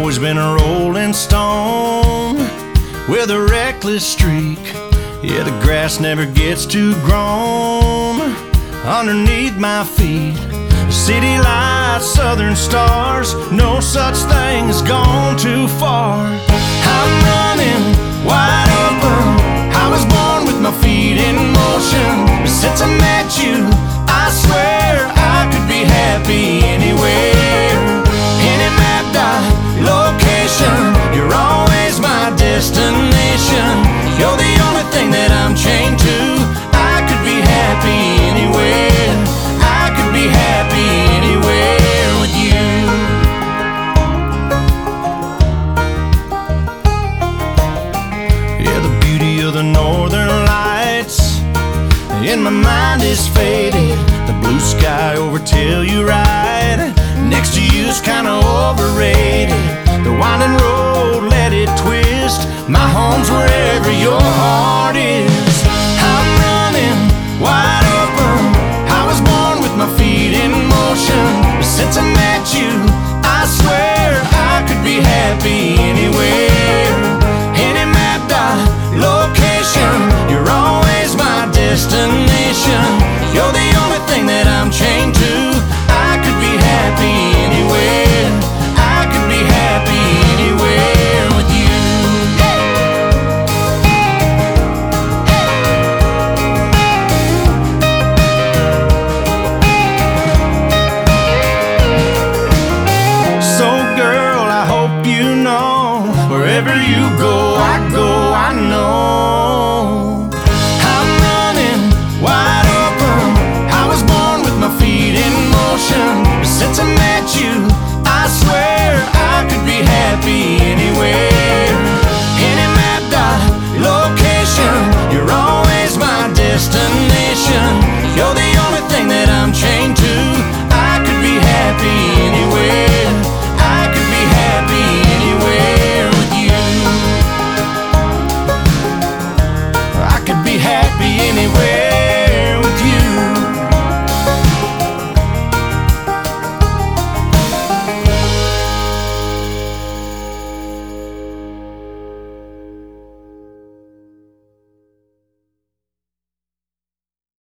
always been a rolling stone with a reckless streak. Yeah, the grass never gets too grown underneath my feet. City lights, southern stars, no such thing as gone too far. I'm running wide open. I was born with my feet in motion. But since I met you, I swear I could be happy anywhere. Any mapped out location, you're always my destination. You're the only thing that I'm chained to. I could be happy anywhere. I could be happy anywhere with you. Yeah, the beauty of the northern lights in my mind is faded. The blue sky over Telluride next to you's kinda overrated. The winding road, let it twist. My home's wherever your heart